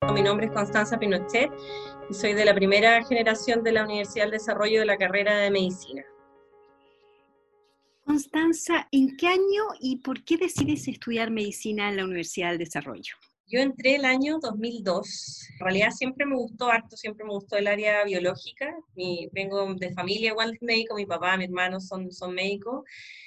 Mi nombre es Constanza Pinochet y soy de la primera generación de la Universidad del Desarrollo de la carrera de Medicina. Constanza, ¿en qué año y por qué decides estudiar medicina en la Universidad del Desarrollo? Yo entré el año 2002. En realidad siempre me gustó harto, siempre me gustó el área biológica. Vengo de familia igual de médico, mi papá, mi hermano son médicos.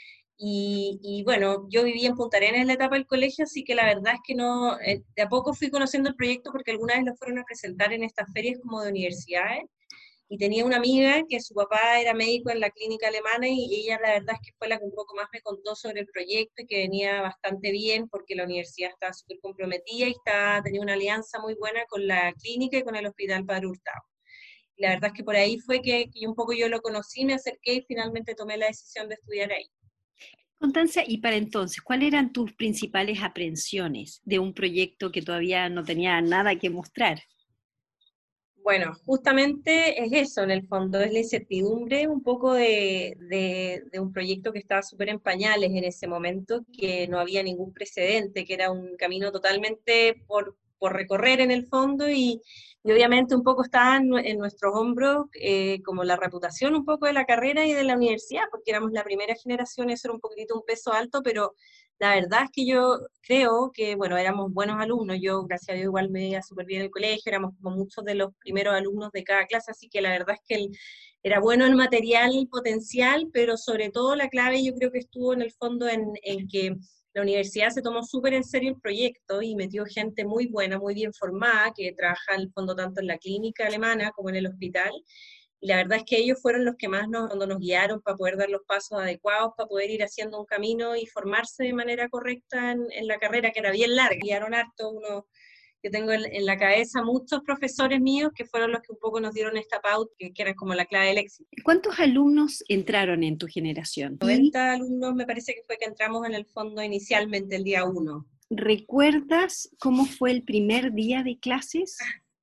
Y bueno, yo viví en Punta Arenas en la etapa del colegio, así que la verdad es que no, de a poco fui conociendo el proyecto porque alguna vez lo fueron a presentar en estas ferias como de universidades. Y tenía una amiga que su papá era médico en la clínica alemana y ella la verdad es que fue la que un poco más me contó sobre el proyecto y que venía bastante bien porque la universidad estaba súper comprometida y tenía una alianza muy buena con la clínica y con el Hospital Padre Hurtado. Y la verdad es que por ahí fue que un poco yo lo conocí, me acerqué y finalmente tomé la decisión de estudiar ahí. Constanza, y para entonces, ¿cuáles eran tus principales aprensiones de un proyecto que todavía no tenía nada que mostrar? Bueno, justamente es eso, en el fondo, es la incertidumbre un poco de un proyecto que estaba súper en pañales en ese momento, que no había ningún precedente, que era un camino totalmente por recorrer en el fondo y obviamente un poco estaba en nuestros hombros como la reputación un poco de la carrera y de la universidad, porque éramos la primera generación, eso era un poquitito un peso alto, pero la verdad es que yo creo que, bueno, éramos buenos alumnos, yo gracias a Dios igual me iba súper bien en el colegio, éramos como muchos de los primeros alumnos de cada clase, así que la verdad es que era bueno el material potencial, pero sobre todo la clave yo creo que estuvo en el fondo en que la universidad se tomó súper en serio el proyecto y metió gente muy buena, muy bien formada, que trabaja en el fondo tanto en la clínica alemana como en el hospital, y la verdad es que ellos fueron los que más cuando nos guiaron para poder dar los pasos adecuados, para poder ir haciendo un camino y formarse de manera correcta en la carrera, que era bien larga. Guiaron harto yo tengo en la cabeza muchos profesores míos que fueron los que un poco nos dieron esta pauta, que era como la clave del éxito. ¿Cuántos alumnos entraron en tu generación? Y 90 alumnos me parece que fue que entramos en el fondo inicialmente el día 1. ¿recuerdas cómo fue el primer día de clases?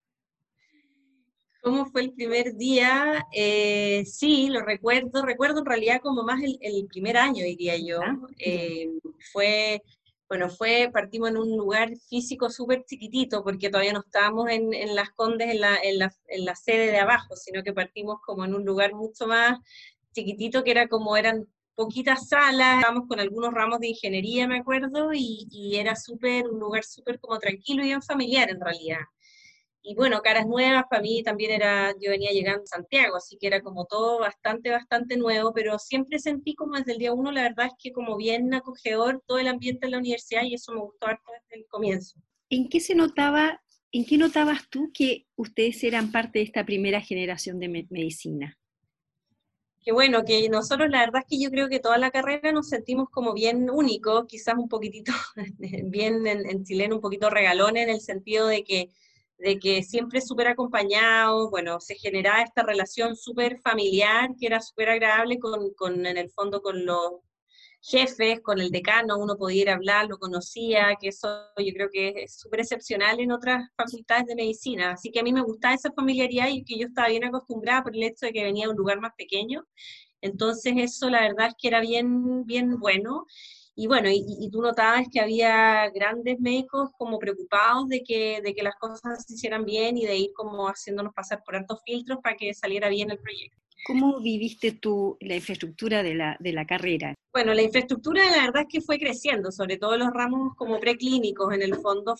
¿Cómo fue el primer día? Sí, lo recuerdo en realidad como más el primer año, diría yo. ¿Ah? Ya. Fue, bueno, partimos en un lugar físico súper chiquitito, porque todavía no estábamos en Las Condes, en la sede de abajo, sino que partimos como en un lugar mucho más chiquitito, eran poquitas salas, estábamos con algunos ramos de ingeniería, me acuerdo, y era un lugar súper como tranquilo y bien familiar en realidad. Y bueno, caras nuevas, para mí también yo venía llegando a Santiago, así que era como todo bastante nuevo, pero siempre sentí como desde el día 1, la verdad es que como bien acogedor todo el ambiente en la universidad y eso me gustó harto desde el comienzo. ¿En qué se notaba, en qué notabas tú que ustedes eran parte de esta primera generación de medicina? Que bueno, que nosotros la verdad es que yo creo que toda la carrera nos sentimos como bien únicos, quizás un poquitito, bien en chileno, un poquito regalones en el sentido de que siempre súper acompañados, bueno, se generaba esta relación súper familiar que era súper agradable en el fondo con los jefes, con el decano, uno podía ir a hablar, lo conocía, que eso yo creo que es súper excepcional en otras facultades de medicina. Así que a mí me gustaba esa familiaridad y que yo estaba bien acostumbrada por el hecho de que venía de un lugar más pequeño. Entonces eso la verdad es que era bien bueno. Y bueno, y tú notabas que había grandes médicos como preocupados de que las cosas se hicieran bien y de ir como haciéndonos pasar por altos filtros para que saliera bien el proyecto. ¿Cómo viviste tú la infraestructura de la carrera? Bueno, la infraestructura la verdad es que fue creciendo, sobre todo los ramos como preclínicos, en el fondo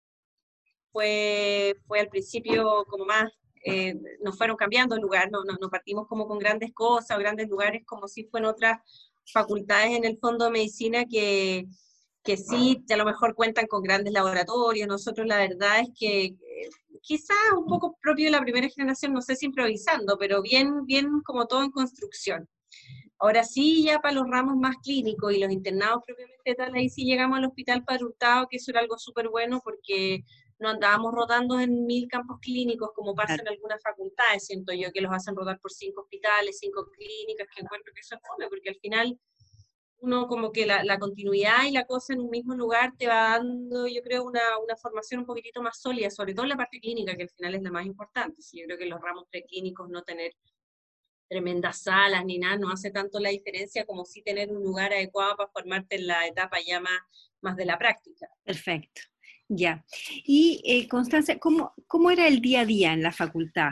fue al principio como más, nos fueron cambiando el lugar, no partimos como con grandes cosas o grandes lugares como si fueron otras facultades en el fondo de medicina que sí, a lo mejor cuentan con grandes laboratorios. Nosotros la verdad es que quizás un poco propio de la primera generación, no sé si improvisando, pero bien como todo en construcción. Ahora sí, ya para los ramos más clínicos y los internados propiamente tal, ahí sí llegamos al hospital Padre Hurtado, que eso era algo súper bueno porque no andábamos rodando en 1000 campos clínicos como pasa en algunas facultades, siento yo que los hacen rodar por 5 hospitales, 5 clínicas, que encuentro que eso es fome, porque al final uno como que la continuidad y la cosa en un mismo lugar te va dando, yo creo, una formación un poquitito más sólida, sobre todo en la parte clínica, que al final es la más importante. Sí, yo creo que los ramos preclínicos no tener tremendas salas ni nada, no hace tanto la diferencia como sí tener un lugar adecuado para formarte en la etapa ya más de la práctica. Perfecto. Ya. Y Constanza, ¿cómo era el día a día en la facultad?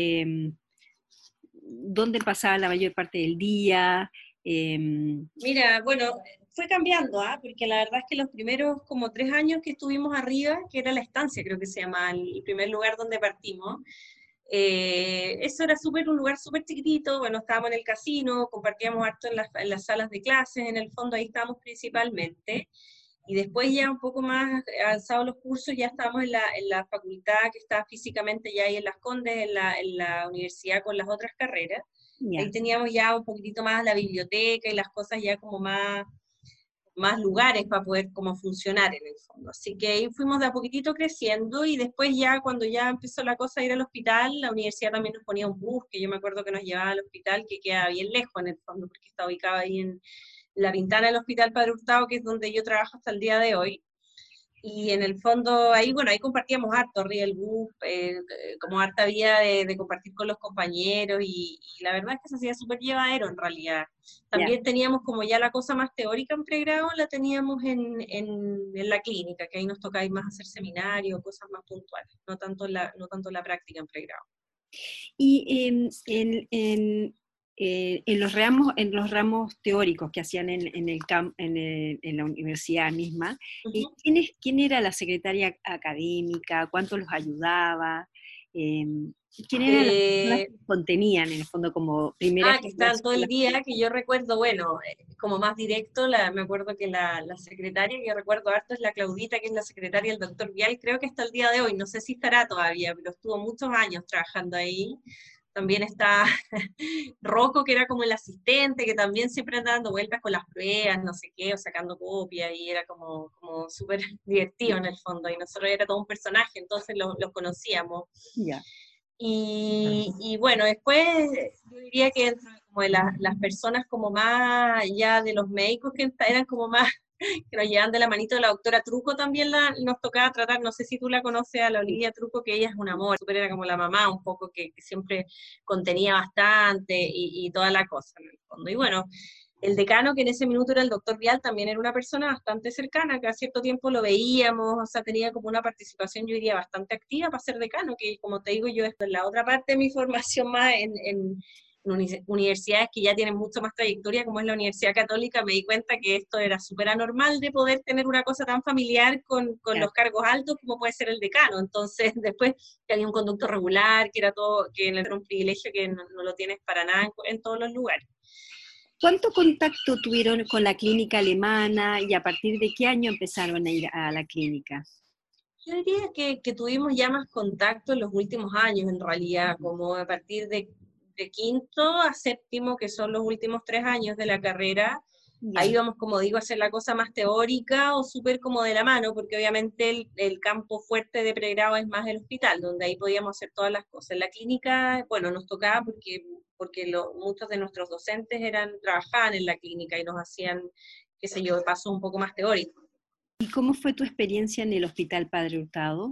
¿Dónde pasaba la mayor parte del día? Mira, bueno, fue cambiando, ¿ah? Porque la verdad es que los primeros como 3 años que estuvimos arriba, que era la estancia, creo que se llama, el primer lugar donde partimos, eso era un lugar súper chiquitito, bueno, estábamos en el casino, compartíamos harto en las salas de clases, en el fondo ahí estábamos principalmente, y después ya un poco más avanzados los cursos, ya estábamos en la facultad que está físicamente ya ahí en Las Condes, en la universidad con las otras carreras. Ahí Ya. teníamos ya un poquitito más la biblioteca y las cosas ya como más lugares para poder como funcionar en el fondo. Así que ahí fuimos de a poquitito creciendo y después ya cuando ya empezó la cosa a ir al hospital, la universidad también nos ponía un bus, que yo me acuerdo que nos llevaba al hospital, que queda bien lejos en el fondo, porque está ubicado ahí en La Pintana del Hospital Padre Hurtado, que es donde yo trabajo hasta el día de hoy. Y en el fondo, ahí, bueno, ahí compartíamos harto, arriba del bus, como harta vida de compartir con los compañeros, y la verdad es que se hacía súper llevadero en realidad. Ya. También teníamos como ya la cosa más teórica en pregrado, la teníamos en la clínica, que ahí nos tocaba ir más a hacer seminarios, cosas más puntuales, no tanto la práctica en pregrado. Y en los ramos teóricos que hacían en la universidad misma, Ujú. ¿quién era la secretaria académica? ¿Cuánto los ayudaba? Eh, ¿Quién eran las personas Eh, que los contenían en el fondo como primera que estaban generación todo de el la día, que yo recuerdo, bueno, como más directo, me acuerdo que la secretaria que yo recuerdo harto es la Claudita, que es la secretaria del doctor Vial, creo que hasta el día de hoy, no sé si estará todavía, pero estuvo muchos años trabajando ahí. También está Rocco, que era como el asistente, que también siempre andaba dando vueltas con las pruebas, no sé qué, o sacando copias, y era como súper divertido en el fondo, y nosotros era todo un personaje, entonces los conocíamos. Ya. Y bueno, después yo diría que dentro de como de las personas como más ya de los médicos que eran como más, que nos llevan de la manito, la doctora Truco también nos tocaba tratar, no sé si tú la conoces, a la Sí. Olivia Truco, que ella es un amor, súper era como la mamá un poco, que siempre contenía bastante y toda la cosa en el fondo. Y bueno, el decano, que en ese minuto era el doctor Vial, también era una persona bastante cercana, que a cierto tiempo lo veíamos, o sea, tenía como una participación, yo diría, bastante activa para ser decano, que como te digo yo, es la otra parte de mi formación más en universidades que ya tienen mucho más trayectoria, como es la Universidad Católica, me di cuenta que esto era súper anormal de poder tener una cosa tan familiar con Claro. los cargos altos como puede ser el decano. Entonces, después que había un conducto regular, que era todo, que era un privilegio que no lo tienes para nada en todos los lugares. ¿Cuánto contacto tuvieron con la clínica alemana y a partir de qué año empezaron a ir a la clínica? Yo diría que tuvimos ya más contacto en los últimos años, en realidad, como a partir de quinto a séptimo, que son los últimos 3 años de la carrera. Ahí Ya. vamos, como digo, a hacer la cosa más teórica o súper como de la mano, porque obviamente el campo fuerte de pregrado es más el hospital, donde ahí podíamos hacer todas las cosas. En la clínica, bueno, nos tocaba porque muchos de nuestros docentes trabajaban en la clínica y nos hacían, qué sé yo, pasos un poco más teóricos. ¿Y cómo fue tu experiencia en el Hospital Padre Hurtado?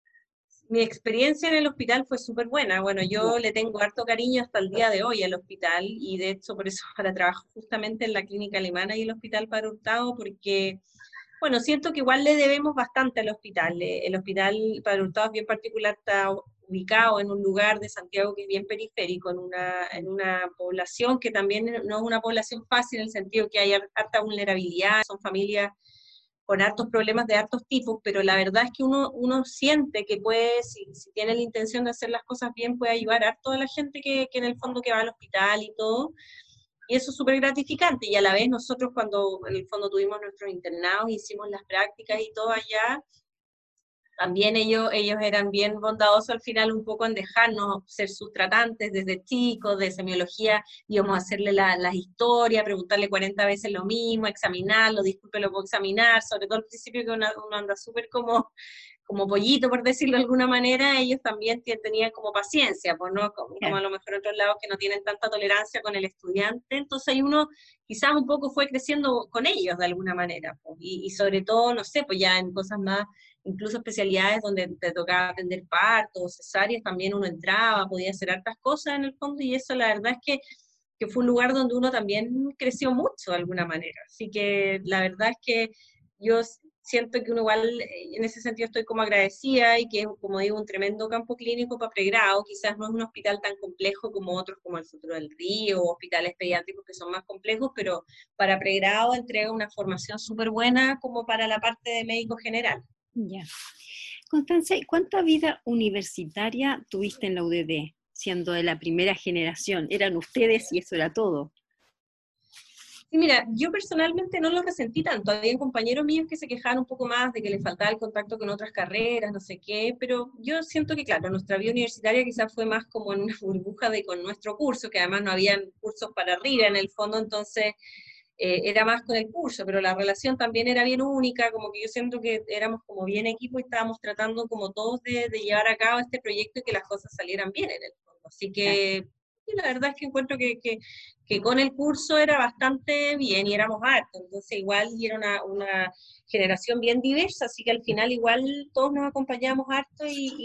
Mi experiencia en el hospital fue súper buena. Bueno, Ya. yo le tengo harto cariño hasta el día de hoy al hospital y de hecho por eso ahora trabajo justamente en la clínica alemana y el hospital para Hurtado porque, bueno, siento que igual le debemos bastante al hospital. El hospital para Hurtado es bien particular, está ubicado en un lugar de Santiago que es bien periférico, en una población que también no es una población fácil en el sentido que hay harta vulnerabilidad, son familias con hartos problemas de hartos tipos, pero la verdad es que uno siente que puede, si tiene la intención de hacer las cosas bien, puede ayudar a toda la gente que en el fondo que va al hospital y todo, y eso es súper gratificante, y a la vez nosotros cuando en el fondo tuvimos nuestros internados, hicimos las prácticas y todo allá, también ellos eran bien bondadosos al final un poco en dejarnos ser sus tratantes desde chicos, de semiología, íbamos a hacerle las historias, preguntarle 40 veces lo mismo, examinarlo, disculpe, lo puedo examinar, sobre todo al principio que uno anda súper como pollito, por decirlo de alguna manera, ellos también tenían como paciencia, pues no como Claro. a lo mejor otros lados que no tienen tanta tolerancia con el estudiante, entonces ahí uno quizás un poco fue creciendo con ellos de alguna manera, pues, y sobre todo, no sé, pues ya en cosas más incluso especialidades donde te tocaba atender partos, cesáreas, también uno entraba, podía hacer hartas cosas en el fondo, y eso la verdad es que fue un lugar donde uno también creció mucho de alguna manera. Así que la verdad es que yo siento que uno igual, en ese sentido estoy como agradecida y que es, como digo, un tremendo campo clínico para pregrado. Quizás no es un hospital tan complejo como otros, como el Futuro del Río, o hospitales pediátricos que son más complejos, pero para pregrado entrega una formación súper buena como para la parte de médico general. Ya. Constanza, ¿y cuánta vida universitaria tuviste en la UDD, siendo de la primera generación? Eran ustedes y eso era todo. Sí, mira, yo personalmente no lo resentí tanto. Había compañeros míos que se quejaban un poco más de que les faltaba el contacto con otras carreras, no sé qué, pero yo siento que, claro, nuestra vida universitaria quizás fue más como en una burbuja de con nuestro curso, que además no habían cursos para arriba en el fondo, entonces era más con el curso, pero la relación también era bien única, como que yo siento que éramos como bien equipo y estábamos tratando como todos de llevar a cabo este proyecto y que las cosas salieran bien en el fondo. Así que sí, la verdad es que encuentro que con el curso era bastante bien y éramos hartos, entonces igual y era una generación bien diversa, así que al final igual todos nos acompañábamos harto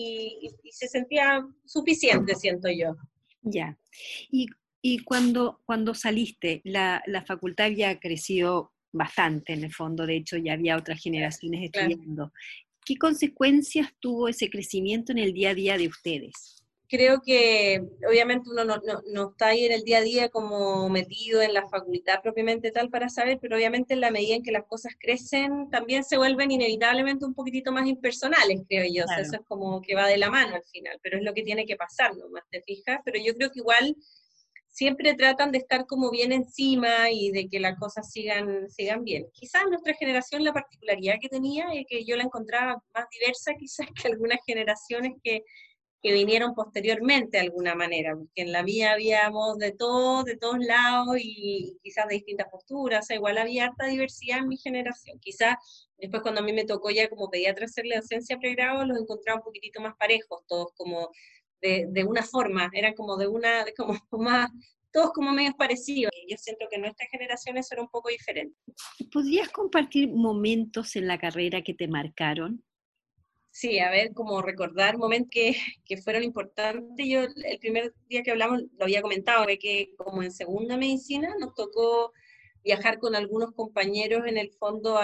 y se sentía suficiente, siento yo. Ya. Y, y cuando saliste, la facultad había crecido bastante en el fondo, de hecho ya había otras generaciones Claro. estudiando. ¿Qué consecuencias tuvo ese crecimiento en el día a día de ustedes? Creo que obviamente uno no está ahí en el día a día como metido en la facultad propiamente tal para saber, pero obviamente en la medida en que las cosas crecen, también se vuelven inevitablemente un poquitito más impersonales, creo yo. O sea, Claro. eso es como que va de la mano al final, pero es lo que tiene que pasar, nomás, ¿te fijas? Pero yo creo que igual siempre tratan de estar como bien encima y de que las cosas sigan bien. Quizás nuestra generación la particularidad que tenía es que yo la encontraba más diversa quizás que algunas generaciones que vinieron posteriormente de alguna manera, porque en la mía habíamos de todo, de todos lados y quizás de distintas posturas, o sea, igual había harta diversidad en mi generación. Quizás después cuando a mí me tocó ya como pediatra hacer la docencia pregrado, los encontraba un poquitito más parejos, todos como de una forma, eran como de una, de como más, todos como medios parecidos. Y yo siento que en nuestra generación eso era un poco diferente. ¿Podrías compartir momentos en la carrera que te marcaron? Sí, a ver, como recordar momentos que fueron importantes. Yo el primer día que hablamos lo había comentado, de que como en segunda medicina nos tocó viajar con algunos compañeros en el fondo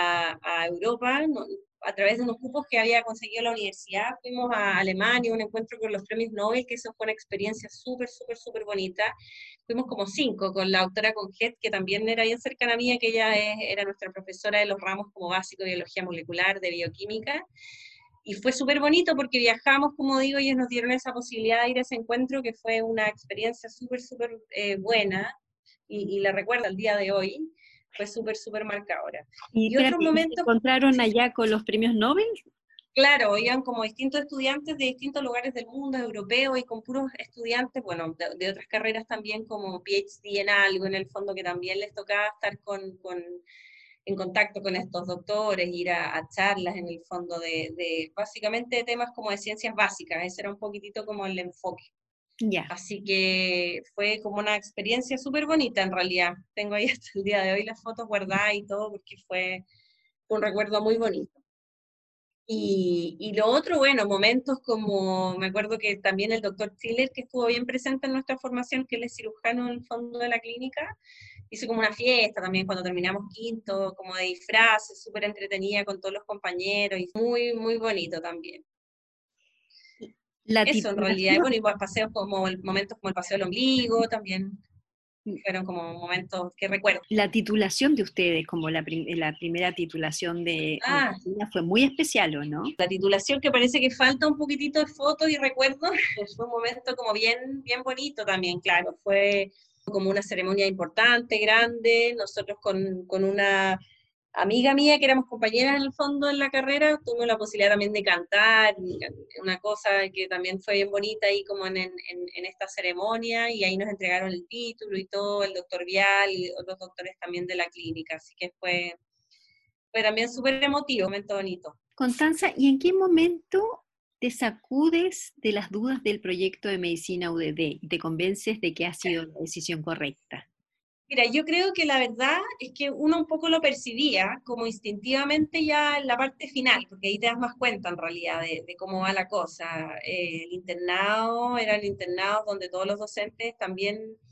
a Europa, a través de unos cupos que había conseguido la universidad. Fuimos a Alemania, un encuentro con los premios Nobel, que eso fue una experiencia súper, súper, súper bonita. Fuimos como 5, con la doctora Conjet, que también era bien cercana a mí, que ella era nuestra profesora de los ramos como básico de biología molecular, de bioquímica, y fue súper bonito porque viajamos, como digo, y ellos nos dieron esa posibilidad de ir a ese encuentro que fue una experiencia súper, súper buena y la recuerdo al día de hoy, fue súper, súper marcadora. Y Y otros espérate, ¿y se momentos, encontraron sí, allá con los premios Nobel? claro, iban como distintos estudiantes de distintos lugares del mundo, europeos, y con puros estudiantes, bueno, de otras carreras también como PhD en algo, en el fondo que también les tocaba estar en contacto con estos doctores, ir a charlas en el fondo de básicamente temas como de ciencias básicas, ese era un poquitito como el enfoque. Ya. Así que fue como una experiencia súper bonita en realidad. Tengo ahí hasta el día de hoy las fotos guardadas y todo porque fue un recuerdo muy bonito. Y lo otro, bueno, momentos como, me acuerdo que también el doctor Tiller, que estuvo bien presente en nuestra formación, que él es cirujano en el fondo de la clínica, hizo como una fiesta también cuando terminamos quinto, como de disfraces, súper entretenida con todos los compañeros, y muy, muy bonito también. La Eso en realidad, y titulación, bueno, igual paseos como momentos como el paseo del ombligo también, fueron como momentos que recuerdo. la titulación de ustedes, como la primera titulación de Ah, medicina, fue muy especial, ¿o no? la titulación que parece que falta un poquitito de fotos y recuerdos, fue un momento como bien, bien bonito también, claro, fue como una ceremonia importante, grande, nosotros con una amiga mía que éramos compañeras en el fondo en la carrera, tuvimos la posibilidad también de cantar, una cosa que también fue bien bonita ahí como en esta ceremonia, y ahí nos entregaron el título y todo, el doctor Vial y otros doctores también de la clínica, así que fue también súper emotivo, un momento bonito. Constanza, ¿y en qué momento te sacudes de las dudas del proyecto de medicina UDD y te convences de que ha sido la decisión correcta? Mira, yo creo que la verdad es que uno un poco lo percibía como instintivamente ya en la parte final, porque ahí te das más cuenta en realidad de cómo va la cosa. El internado, eran internados donde todos los docentes también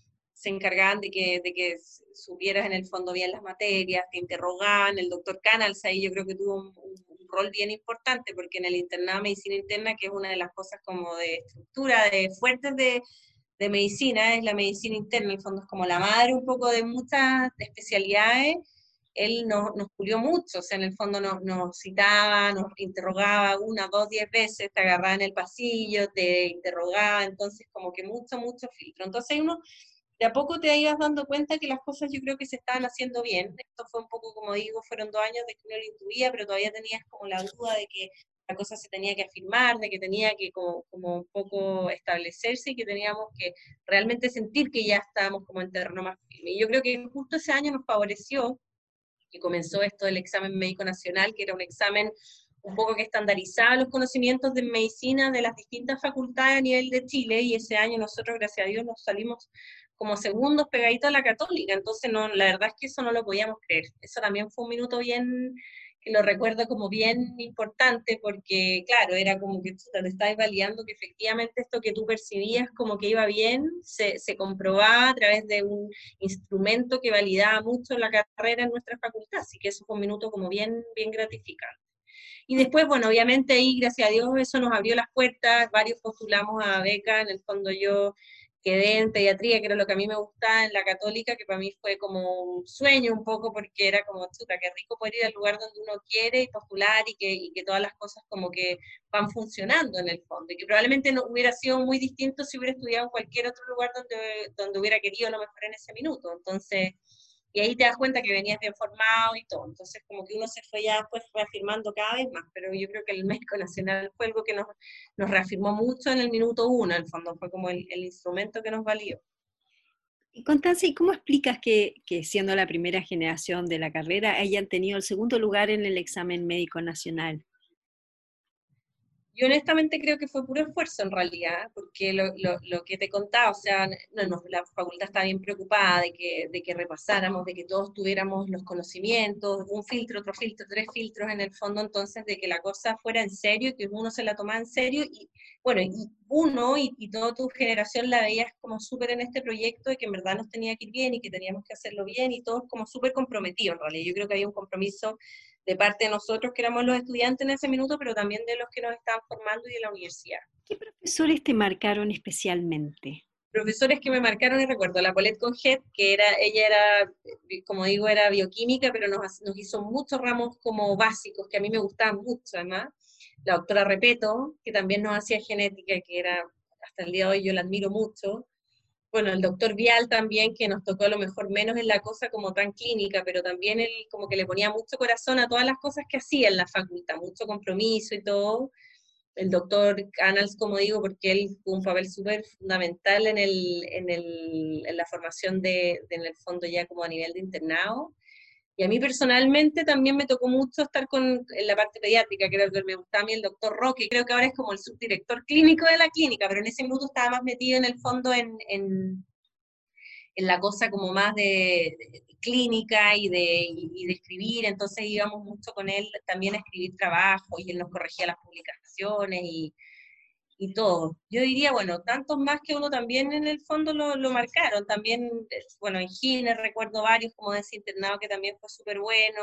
se encargaban de que supieras en el fondo bien las materias, te interrogaban, el doctor Canals ahí yo creo que tuvo un rol bien importante, porque en el internado de medicina interna, que es una de las cosas como de estructura, de fuertes de medicina, es la medicina interna, en el fondo es como la madre un poco de muchas especialidades, él nos pulió mucho, o sea, en el fondo nos citaba, nos interrogaba una, dos, 10 veces, te agarraba en el pasillo, te interrogaba, entonces como que mucho filtro. Entonces uno de a poco te ibas dando cuenta que las cosas yo creo que se estaban haciendo bien. Esto fue un poco, como digo, fueron 2 años de que uno lo intuía, pero todavía tenías como la duda de que la cosa se tenía que afirmar, de que tenía que como un poco establecerse y que teníamos que realmente sentir que ya estábamos como en terreno más firme. Y yo creo que justo ese año nos favoreció que comenzó esto del examen médico nacional, que era un examen un poco que estandarizaba los conocimientos de medicina de las distintas facultades a nivel de Chile, y ese año nosotros, gracias a Dios, nos salimos como segundos pegaditos a la católica, entonces no, la verdad es que eso no lo podíamos creer. Eso también fue un minuto bien, que lo recuerdo como bien importante, porque claro, era como que tú te estabas validando que efectivamente esto que tú percibías como que iba bien, se comprobaba a través de un instrumento que validaba mucho la carrera en nuestra facultad, así que eso fue un minuto como bien gratificante. Y después, bueno, obviamente ahí, gracias a Dios, eso nos abrió las puertas, varios postulamos a beca, en el fondo yo quedé en pediatría, que era lo que a mí me gustaba en la católica, que para mí fue como un sueño un poco, porque era como, chuta, qué rico poder ir al lugar donde uno quiere y postular y que todas las cosas como que van funcionando en el fondo, y que probablemente no hubiera sido muy distinto si hubiera estudiado en cualquier otro lugar donde hubiera querido a lo mejor en ese minuto. Entonces, y ahí te das cuenta que venías bien formado y todo. Entonces, como que uno se fue ya después reafirmando cada vez más, pero yo creo que el médico nacional fue algo que nos reafirmó mucho en el minuto uno, en el fondo, fue como el instrumento que nos valió. Y Constanza, ¿y cómo explicas que siendo la primera generación de la carrera hayan tenido el segundo lugar en el examen médico nacional? Yo honestamente creo que fue puro esfuerzo en realidad, porque lo que te contaba, o sea, la facultad estaba bien preocupada de que repasáramos, de que todos tuviéramos los conocimientos, un filtro, otro filtro, 3 filtros en el fondo, entonces de que la cosa fuera en serio y que uno se la tomara en serio, y bueno, y uno y toda tu generación la veías como súper en este proyecto de que en verdad nos tenía que ir bien y que teníamos que hacerlo bien y todos como súper comprometidos en realidad. Yo creo que había un compromiso de parte de nosotros que éramos los estudiantes en ese minuto, pero también de los que nos estaban formando y de la universidad. ¿Qué profesores te marcaron especialmente? Profesores que me marcaron, y recuerdo, la Paulette Conjet, que ella era, como digo, era bioquímica, pero nos hizo muchos ramos como básicos, que a mí me gustaban mucho, además. La doctora Repeto, que también nos hacía genética, que era, hasta el día de hoy yo la admiro mucho. Bueno, el doctor Vial también, que nos tocó a lo mejor menos en la cosa como tan clínica, pero también él como que le ponía mucho corazón a todas las cosas que hacía en la facultad, mucho compromiso y todo. El doctor Canals, como digo, porque él tuvo un papel súper fundamental en la formación en el fondo ya como a nivel de internado. Y a mí personalmente también me tocó mucho estar en la parte pediátrica, que era lo que me gustaba a mí, el doctor Roque, creo que ahora es como el subdirector clínico de la clínica, pero en ese minuto estaba más metido en el fondo en la cosa como más de clínica y de escribir, entonces íbamos mucho con él también a escribir trabajo y él nos corregía las publicaciones y todo. Yo diría, bueno, tantos más que uno también en el fondo lo marcaron, también, bueno, en Gine recuerdo varios como de ese internado que también fue súper bueno,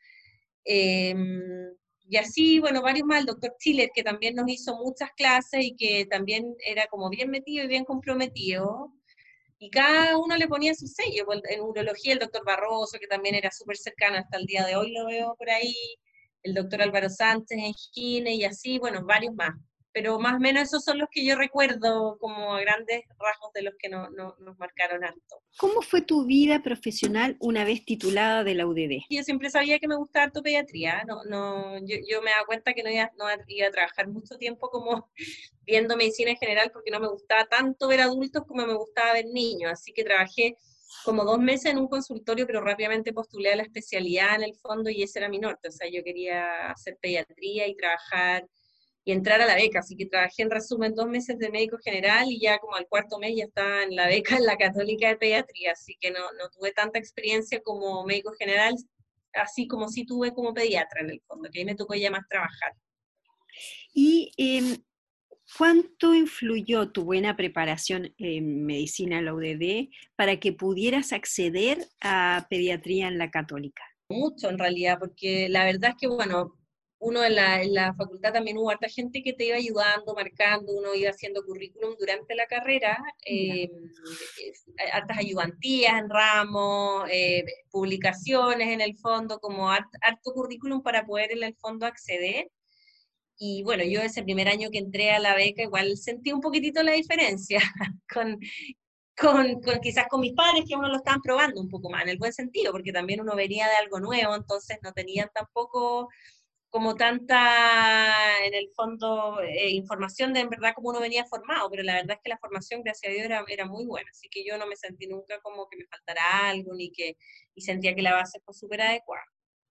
eh, y así, bueno, varios más, el doctor Chiller, que también nos hizo muchas clases y que también era como bien metido y bien comprometido, y cada uno le ponía su sello. Pues, en urología el doctor Barroso, que también era súper cercano hasta el día de hoy, lo veo por ahí, el doctor Álvaro Sánchez en Gine, y así, bueno, varios más. Pero más o menos esos son los que yo recuerdo como a grandes rasgos de los que nos marcaron harto. ¿Cómo fue tu vida profesional una vez titulada de la UDD? Yo siempre sabía que me gustaba harto pediatría, yo me daba cuenta que no iba a trabajar mucho tiempo como viendo medicina en general, porque no me gustaba tanto ver adultos como me gustaba ver niños, así que trabajé como 2 meses en un consultorio, pero rápidamente postulé a la especialidad en el fondo y ese era mi norte, o sea, yo quería hacer pediatría y trabajar y entrar a la beca, así que trabajé en resumen 2 meses de médico general y ya como al cuarto mes ya estaba en la beca en la Católica de Pediatría, así que no tuve tanta experiencia como médico general, así como sí tuve como pediatra en el fondo, que ahí me tocó ya más trabajar. Y ¿Cuánto influyó tu buena preparación en medicina en la UDD para que pudieras acceder a pediatría en la Católica? Mucho en realidad, porque la verdad es que, bueno, uno en la facultad también hubo harta gente que te iba ayudando, marcando, uno iba haciendo currículum durante la carrera, Ya. hartas ayudantías en ramos, publicaciones en el fondo, como harto currículum para poder en el fondo acceder. Y bueno, yo ese primer año que entré a la beca igual sentí un poquitito la diferencia con, quizás con mis padres que uno lo estaban probando un poco más, en el buen sentido, porque también uno venía de algo nuevo, entonces no tenían tampoco como tanta, en el fondo, información de en verdad como uno venía formado, pero la verdad es que la formación, gracias a Dios, era muy buena, así que yo no me sentí nunca como que me faltara algo, y sentía que la base fue súper adecuada.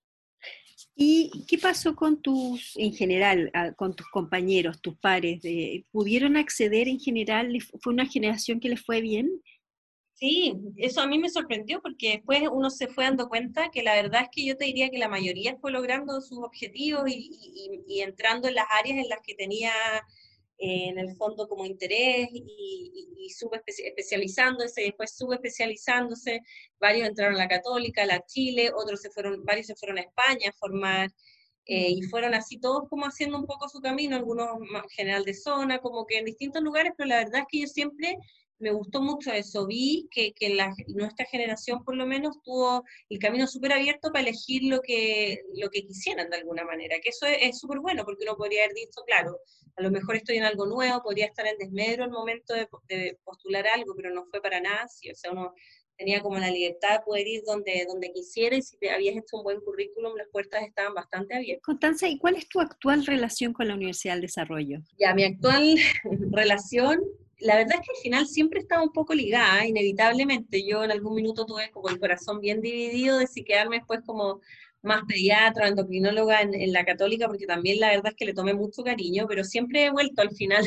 ¿Y qué pasó con en general, con tus compañeros, tus pares? ¿Pudieron acceder en general? ¿Fue una generación que les fue bien? Sí, eso a mí me sorprendió porque después uno se fue dando cuenta que la verdad es que yo te diría que la mayoría fue logrando sus objetivos y entrando en las áreas en las que tenía en el fondo como interés y especializándose, después subespecializándose, varios entraron a la Católica, a la Chile, varios se fueron a España a formar, y fueron así todos como haciendo un poco su camino, algunos general de zona, como que en distintos lugares, pero la verdad es que yo siempre me gustó mucho eso, vi que nuestra generación por lo menos tuvo el camino súper abierto para elegir lo que quisieran de alguna manera, que eso es súper bueno, porque uno podría haber dicho, claro, a lo mejor estoy en algo nuevo, podría estar en desmedro al momento de postular algo, pero no fue para nada así, o sea, uno tenía como la libertad de poder ir donde quisiera y si te habías hecho un buen currículum, las puertas estaban bastante abiertas. Constanza, ¿y cuál es tu actual relación con la Universidad del Desarrollo? Ya, mi actual relación, la verdad es que al final siempre estaba un poco ligada, inevitablemente. Yo en algún minuto tuve como el corazón bien dividido de si quedarme después como más pediatra, endocrinóloga en la Católica, porque también la verdad es que le tomé mucho cariño, pero siempre he vuelto al final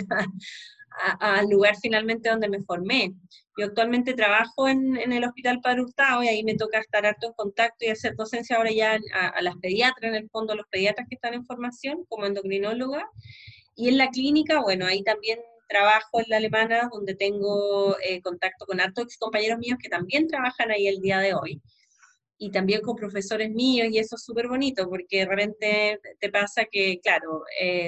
al lugar finalmente donde me formé. Yo actualmente trabajo en el Hospital Padre Hurtado y ahí me toca estar harto en contacto y hacer docencia ahora ya a las pediatras, en el fondo, los pediatras que están en formación como endocrinóloga. Y en la clínica, bueno, ahí también trabajo en la alemana, donde tengo contacto con hartos ex compañeros míos que también trabajan ahí el día de hoy. Y también con profesores míos, y eso es súper bonito, porque de repente te pasa que, claro,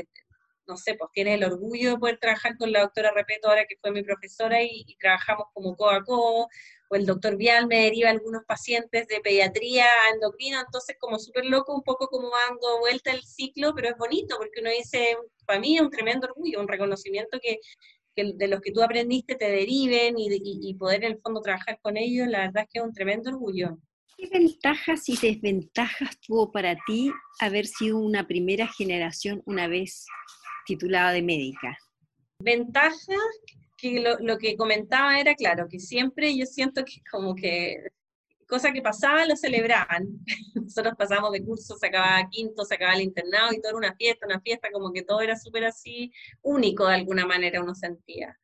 no sé, pues tienes el orgullo de poder trabajar con la doctora Repeto ahora que fue mi profesora y trabajamos como codo a codo, o el doctor Vial me deriva a algunos pacientes de pediatría a endocrina, entonces como súper loco, un poco como dando vuelta el ciclo, pero es bonito porque uno dice, para mí es un tremendo orgullo, un reconocimiento que de los que tú aprendiste te deriven y poder en el fondo trabajar con ellos, la verdad es que es un tremendo orgullo. ¿Qué ventajas y desventajas tuvo para ti haber sido una primera generación una vez titulada de médica? Ventaja que lo que comentaba era, claro, que siempre yo siento que como que cosa que pasaba lo celebraban. Nosotros pasamos de curso, se acababa quinto, se acababa el internado y todo era una fiesta, como que todo era súper así único de alguna manera uno sentía.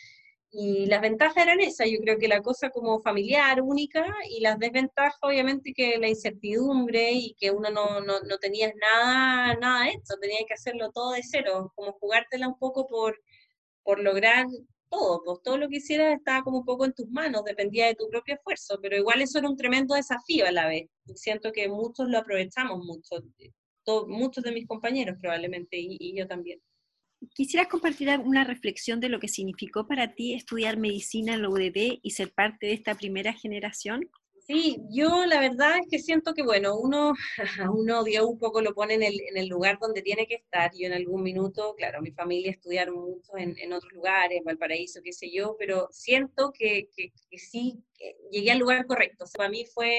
Y las ventajas eran esas, yo creo que la cosa como familiar, única, y las desventajas obviamente que la incertidumbre y que uno no tenía nada hecho, tenía que hacerlo todo de cero, como jugártela un poco por lograr todo, pues todo lo que hicieras estaba como un poco en tus manos, dependía de tu propio esfuerzo, pero igual eso era un tremendo desafío a la vez. Y siento que muchos lo aprovechamos mucho, muchos de mis compañeros probablemente, y yo también. ¿Quisieras compartir una reflexión de lo que significó para ti estudiar medicina en la UDD y ser parte de esta primera generación? Sí, yo la verdad es que siento que, bueno, uno Dios un poco lo pone en el lugar donde tiene que estar. Yo en algún minuto, claro, mi familia estudiaron mucho en otros lugares, Valparaíso, qué sé yo, pero siento que sí, que llegué al lugar correcto. O sea, para mí fue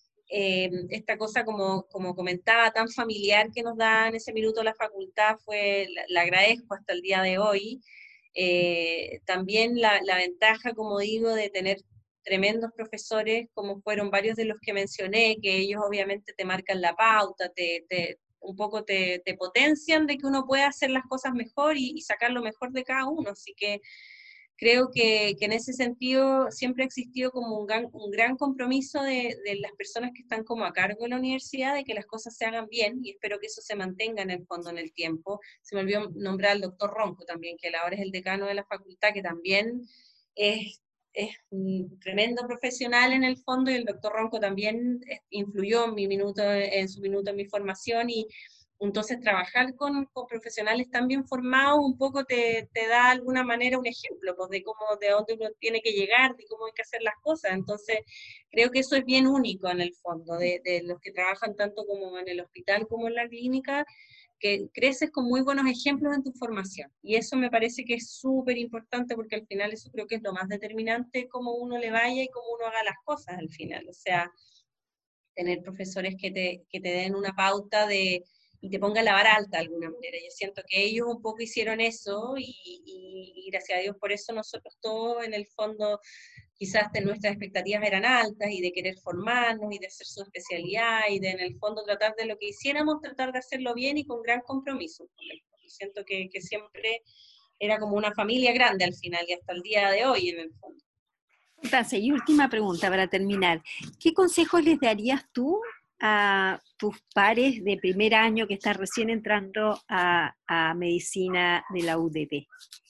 esta cosa, como comentaba, tan familiar que nos da en ese minuto la facultad, la agradezco hasta el día de hoy. También la ventaja, como digo, de tener tremendos profesores, como fueron varios de los que mencioné, que ellos obviamente te marcan la pauta, un poco te potencian de que uno pueda hacer las cosas mejor y sacar lo mejor de cada uno. Así que creo que en ese sentido siempre ha existido como un gran compromiso de las personas que están como a cargo de la universidad, de que las cosas se hagan bien, y espero que eso se mantenga en el fondo, en el tiempo. Se me olvidó nombrar al doctor Ronco también, que ahora es el decano de la facultad, que también es un tremendo profesional en el fondo, y el doctor Ronco también influyó en su minuto en mi formación, y entonces trabajar con profesionales tan bien formados un poco te da de alguna manera un ejemplo, pues, de cómo, de dónde uno tiene que llegar, de cómo hay que hacer las cosas. Entonces creo que eso es bien único en el fondo, de los que trabajan tanto como en el hospital como en la clínica, que creces con muy buenos ejemplos en tu formación. Y eso me parece que es súper importante, porque al final eso creo que es lo más determinante, cómo uno le vaya y cómo uno haga las cosas al final. O sea, tener profesores que te den una pauta y te pongan la vara alta de alguna manera. Yo siento que ellos un poco hicieron eso, y gracias a Dios por eso nosotros todos en el fondo quizás nuestras expectativas eran altas, y de querer formarnos y de hacer su especialidad, y de en el fondo tratar de lo que hiciéramos, tratar de hacerlo bien y con gran compromiso. Siento que siempre era como una familia grande al final, y hasta el día de hoy en el fondo. Entonces, y última pregunta para terminar. ¿Qué consejos les darías tú a tus pares de primer año que están recién entrando a medicina de la UDT?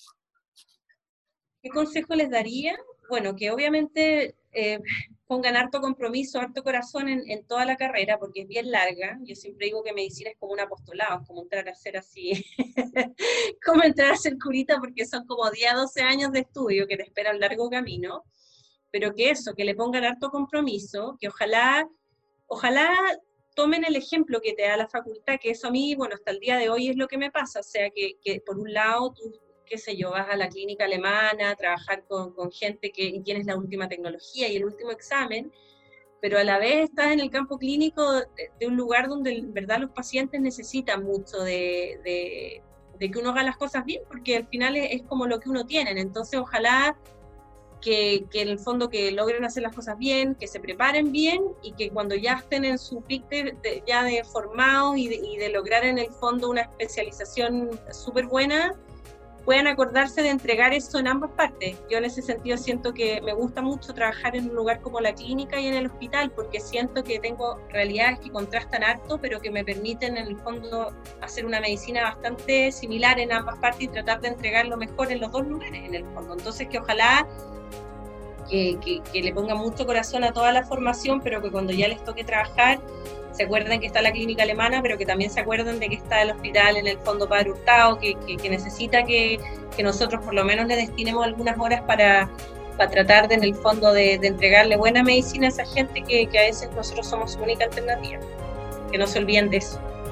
¿Qué consejo les daría? Bueno, que obviamente pongan harto compromiso, harto corazón en toda la carrera, porque es bien larga. Yo siempre digo que medicina es como un apostolado, es como entrar a ser así, como entrar a ser curita, porque son como 10, 12 años de estudio que te esperan largo camino, pero que eso, que le pongan harto compromiso, que ojalá tomen el ejemplo que te da la facultad, que eso a mí, bueno, hasta el día de hoy es lo que me pasa, o sea, que por un lado tú, qué sé yo, vas a la clínica alemana a trabajar con gente que tienes la última tecnología y el último examen, pero a la vez estás en el campo clínico de un lugar donde en verdad los pacientes necesitan mucho de que uno haga las cosas bien, porque al final es como lo que uno tiene. Entonces ojalá que en el fondo que logren hacer las cosas bien, que se preparen bien, y que cuando ya estén en su pic ya de formados y de lograr en el fondo una especialización súper buena, puedan acordarse de entregar eso en ambas partes. Yo en ese sentido siento que me gusta mucho trabajar en un lugar como la clínica y en el hospital, porque siento que tengo realidades que contrastan harto, pero que me permiten en el fondo hacer una medicina bastante similar en ambas partes y tratar de entregar lo mejor en los dos lugares en el fondo. Entonces que ojalá que le pongan mucho corazón a toda la formación, pero que cuando ya les toque trabajar se acuerden que está la clínica alemana, pero que también se acuerden de que está el hospital en el fondo Padre Hurtado, que necesita que nosotros por lo menos le destinemos algunas horas para tratar de, en el fondo de entregarle buena medicina a esa gente que a veces nosotros somos su única alternativa. Que no se olviden de eso.